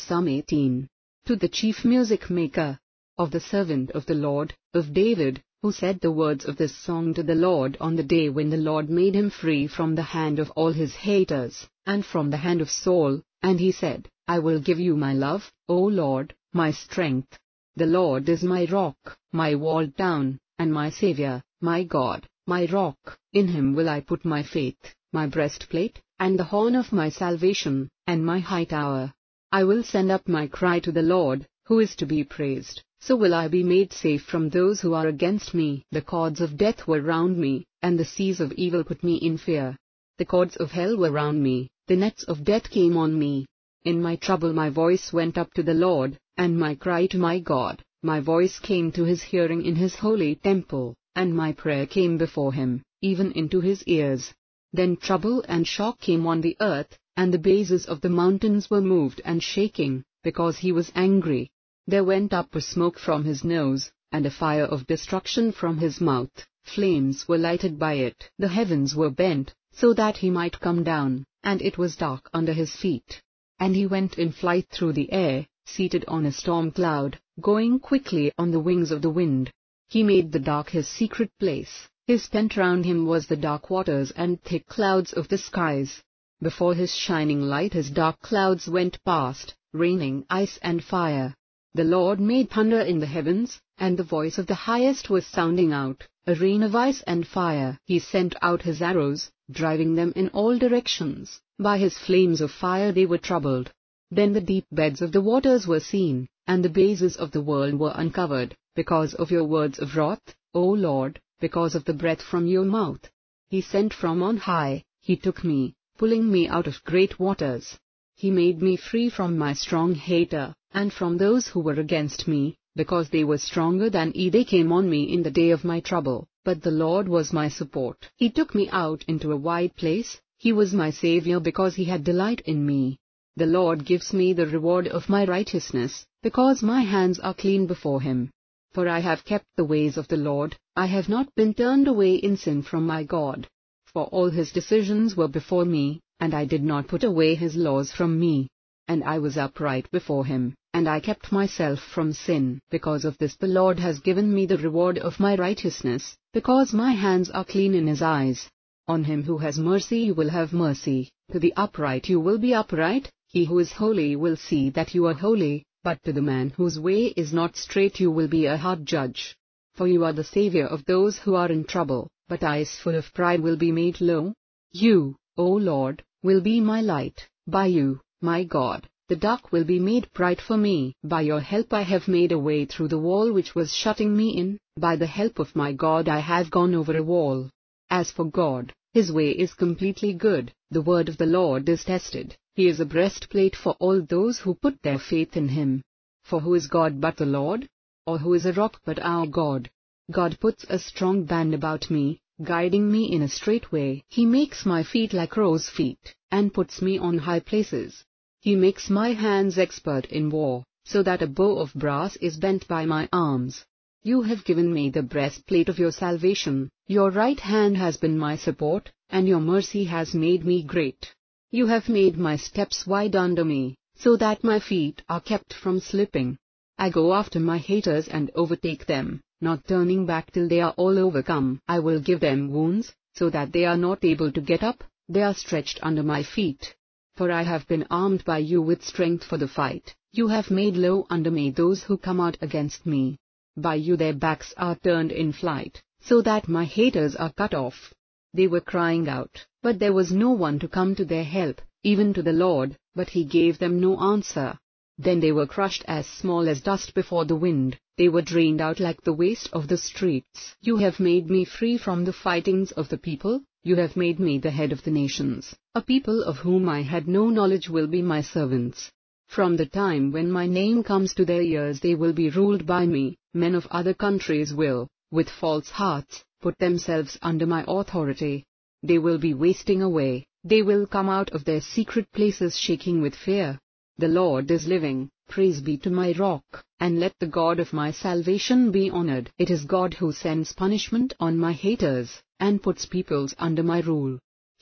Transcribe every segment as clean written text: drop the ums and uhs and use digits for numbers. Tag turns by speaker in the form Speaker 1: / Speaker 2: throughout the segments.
Speaker 1: Psalm 18. To the chief music maker, of the servant of the Lord, of David, who said the words of this song to the Lord on the day when the Lord made him free from the hand of all his haters, and from the hand of Saul, and he said, I will give you my love, O Lord, my strength. The Lord is my rock, my walled town, and my Saviour, my God, my rock, in him will I put my faith, my breastplate, and the horn of my salvation, and my high tower. I will send up my cry to the Lord, who is to be praised, so will I be made safe from those who are against me. The cords of death were round me, and the seas of evil put me in fear. The cords of hell were round me, the nets of death came on me. In my trouble my voice went up to the Lord, and my cry to my God. My voice came to his hearing in his holy temple, and my prayer came before him, even into his ears. Then trouble and shock came on the earth, and the bases of the mountains were moved and shaking, because he was angry. There went up a smoke from his nose, and a fire of destruction from his mouth. Flames were lighted by it. The heavens were bent, so that he might come down, and it was dark under his feet. And he went in flight through the air, seated on a storm cloud, going quickly on the wings of the wind. He made the dark his secret place. His tent round him was the dark waters and thick clouds of the skies. Before his shining light his dark clouds went past, raining ice and fire. The Lord made thunder in the heavens, and the voice of the highest was sounding out, a rain of ice and fire. He sent out his arrows, driving them in all directions. By his flames of fire they were troubled. Then the deep beds of the waters were seen, and the bases of the world were uncovered, because of your words of wrath, O Lord, because of the breath from your mouth. He sent from on high, he took me, pulling me out of great waters. He made me free from my strong hater, and from those who were against me, because they were stronger than I. They came on me in the day of my trouble, but the Lord was my support. He took me out into a wide place, he was my Saviour because he had delight in me. The Lord gives me the reward of my righteousness, because my hands are clean before him. For I have kept the ways of the Lord, I have not been turned away in sin from my God. For all his decisions were before me, and I did not put away his laws from me. And I was upright before him, and I kept myself from sin. Because of this the Lord has given me the reward of my righteousness, because my hands are clean in his eyes. On him who has mercy you will have mercy, to the upright you will be upright. He who is holy will see that you are holy, but to the man whose way is not straight you will be a hard judge. For you are the Saviour of those who are in trouble, but eyes full of pride will be made low. You, O Lord, will be my light. By you, my God, the dark will be made bright for me. By your help I have made a way through the wall which was shutting me in. By the help of my God I have gone over a wall. As for God, his way is completely good. The word of the Lord is tested. He is a breastplate for all those who put their faith in him. For who is God but the Lord? Or who is a rock but our God? God puts a strong band about me, guiding me in a straight way. He makes my feet like crow's feet, and puts me on high places. He makes my hands expert in war, so that a bow of brass is bent by my arms. You have given me the breastplate of your salvation. Your right hand has been my support, and your mercy has made me great. You have made my steps wide under me, so that my feet are kept from slipping. I go after my haters and overtake them, not turning back till they are all overcome. I will give them wounds, so that they are not able to get up. They are stretched under my feet. For I have been armed by you with strength for the fight. You have made low under me those who come out against me. By you their backs are turned in flight, so that my haters are cut off. They were crying out, but there was no one to come to their help, even to the Lord, but he gave them no answer. Then they were crushed as small as dust before the wind, they were drained out like the waste of the streets. You have made me free from the fightings of the people, you have made me the head of the nations. A people of whom I had no knowledge will be my servants. From the time when my name comes to their ears they will be ruled by me. Men of other countries will, with false hearts, put themselves under my authority. They will be wasting away, they will come out of their secret places shaking with fear. The Lord is living, praise be to my rock, and let the God of my salvation be honored. It is God who sends punishment on my haters, and puts peoples under my rule.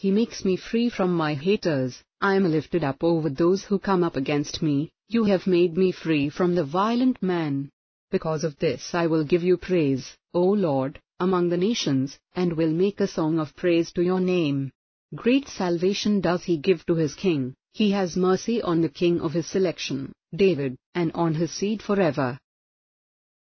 Speaker 1: He makes me free from my haters. I am lifted up over those who come up against me. You have made me free from the violent man. Because of this I will give you praise, O Lord, among the nations, and will make a song of praise to your name. Great salvation does he give to his king. He has mercy on the king of his selection, David, and on his seed forever.